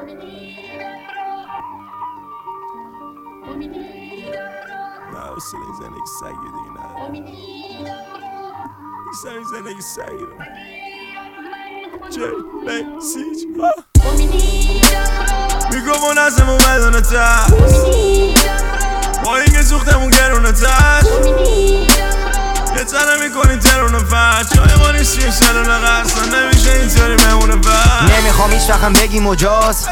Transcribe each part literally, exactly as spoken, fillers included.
نه حوصله این زندگی سگی دیگه نه بیشتر این زندگی سگی رو جی بی سیج میگم اون ازمون بدونه تر با اینکه سوختمون گرونه تر یه تنه میکنی ترونه فرد جای ما نیستی شلونه قصد نمیشه اینطوری مهمونه فرد نمیخوام هیچ وقتم بگی مجاز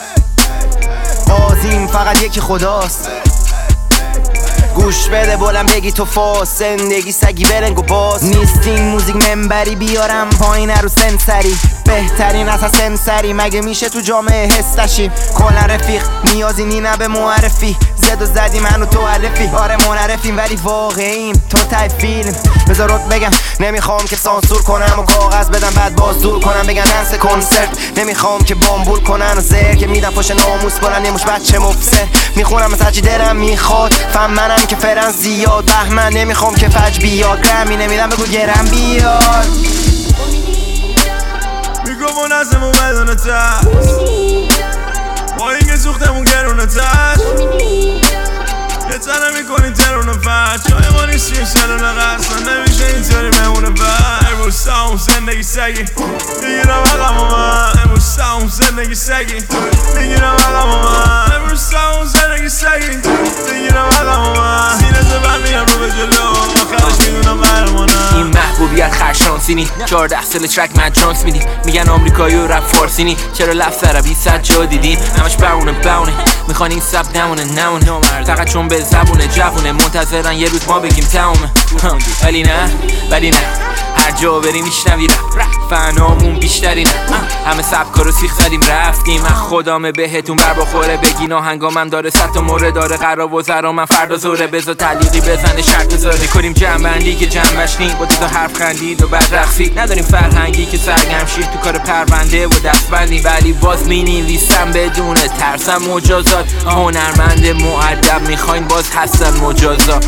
بازیم فقط یکی خداست گوش بده بلند بگی تو فاس زندگی سگی برنگ و باز نیست این موزیک منبری بیارم پایین رو سنسری بهترین از سنسری مگه میشه تو جامعه هستشیم کلا رفیق نیازی نی نه به معرفی زد و زدی منو تو عرفی آره منعرفیم ولی واقعیم تو تای فیلم بذارت بگم نمیخوام که سانسور کنم و کاغذ بدم بعد باز دور کنم بگن دنس کنسرت نمیخوام که بامبول کنن و زهر که میدم پشت ناموس بلن یه مش بچه مفسر میخونم از هرچی دلم میخواد فهم منم که فرن زیاد بهمن نمیخوام که فج بیاد گرمی نمیدم بگو گرم بیاد میگم اون ازمون بدونه تر با اینکه سوختمون گرونه تر یه تنه میکنی ترونه فرد جای ما نیستی شلونه قصد نمیشه اینطوری مهمونه فرد امروز ساون زندگی سگی میگیرم عقم و من امروز ساون زندگی سگی میگیرم عقم و من امروز ساون زندگی سگی میگیرم عقم و من سینه زبر میگم رو به جلو آخرش میدونم قهرمانم این محبوبیت خرشانسی نی چهارده سال ترک من جانس میدیم میگن آمریکایی و رپ فارسی نی چرا لفظ عربی صد جا دیدین همش بونه بونه میخوان این سب نمونه نمونه فقط چون به زبونه جوونه منتظرن یه روز ما بگیم تمومه ولی نه ولی نه هر جا بریم میشنوی رپ فنامون بیشتری نه همه سبکا رو سیخ زدیم رفتیم از خدامه بهتون بر بخوره بگین آهنگامم داره صد تا مورد داره قرار و زرا من فردا زوره بذار تعلیقی بزنه شرط بذاره میکنیم جنبندی که جنبش نیم با دوتا حرف خندید و بعد رقصید نداریم فرهنگی که سرگرم شید تو کار پرونده و دستبندی ولی باز مینویسم بدون ترسم مجازات هنرمند مؤدب میخواین باز هستن مجازات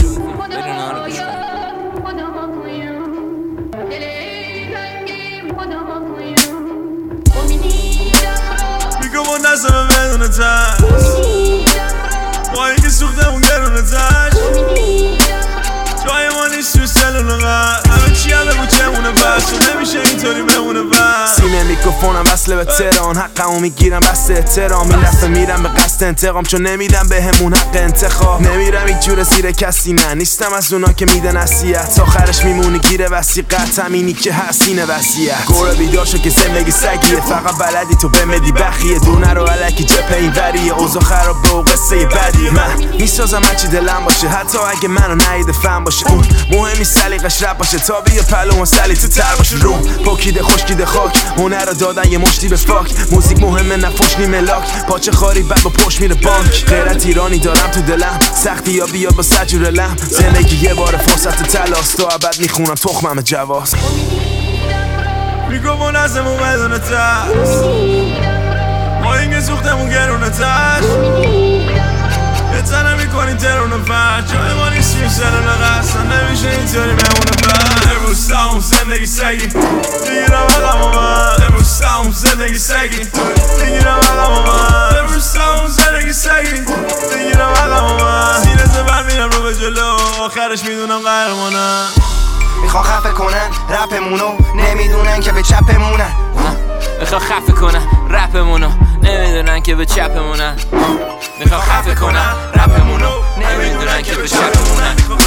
میگم اون ازمون بدونه تر با اینکه سوختمون گرونه تر جای ما نیست تو سلونه قد همه چی هم بگو چمونه بس و نمیشه اینطوری بمونه بس سینه میکروفونم وصله به تهران حقمو میگیرم بس احترام این دفعه میرم به قصد انتقام چون نمیدم به همون حق انتخاب نمیرم این جور زیر کسی نه نیستم از اونا که میده نصیحت آخرش میمونی گیره وسیقت همینی که هستینه وصیت گوره بیدار شو که زندگی سگیه فقط بلدی تو بمدی بخیه دونه رو علکی جپه این وریه اوضاع خراب به و قصه بدیه من میسازم هرچی دلم باشه حتی اگه منو نهیده فهم باشه اون مهمی سلیقش رپ باشه تا بیا پلو و سلی تو تر باشه روم پوکیده خشکیده خاک هنر رو دادن یه مشتی به فاک موزیک مهمه نفوش نیمه لاک پاچه خاری بعد با پشت میره بانک غیرت ایرانی دارم تو دلم سختی یا بیاد با سجور لم زندگی یه بار فرصت تلاست تا ابد میخونم تخمم جواز میگم اون ازمون بدونه تر با اینکه سوختمون گرونه تر یه تنه میکنی ترونه فرد جای ما نیستی شلونه قصد نمیشه اینطوری مهمونه فرد امروز ساون زندگی سگی میگیرم عقم و من امروز ساون زندگی سگی میگیرم عقم و من امروز ساون زندگی سگی میگیرم عقم و من سینه زبر میرم رو به جلو آخرش میدونم قهرمانم میخوان خفه کنن رپمونو نمیدونن که به چپمونن میخوان خفه کنن رپمونو نمیدونن که به چپمونن میخوان خفه کنن رپمونو نمیدونن که به چپمونن